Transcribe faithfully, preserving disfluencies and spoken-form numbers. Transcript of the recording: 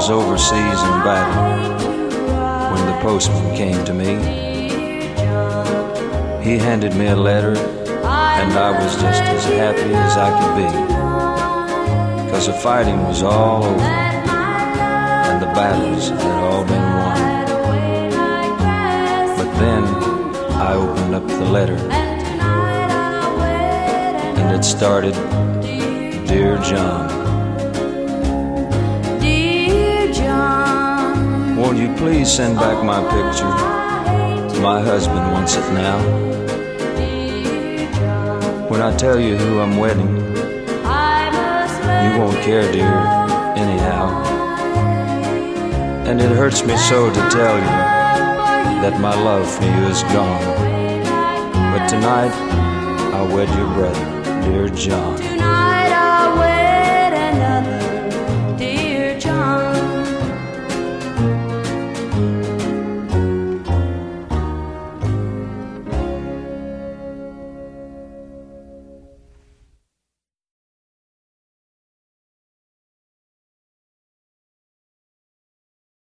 was overseas in battle when the postman came to me. He handed me a letter, and I was just as happy as I could be, 'cause the fighting was all over, and the battles had all been won. But then I opened up the letter, and it started, "Dear John, won't you please send back my picture? My husband wants it now. When I tell you who I'm wedding, you won't care, dear, anyhow. And it hurts me so to tell you that my love for you is gone. But tonight, I'll wed your brother, dear John."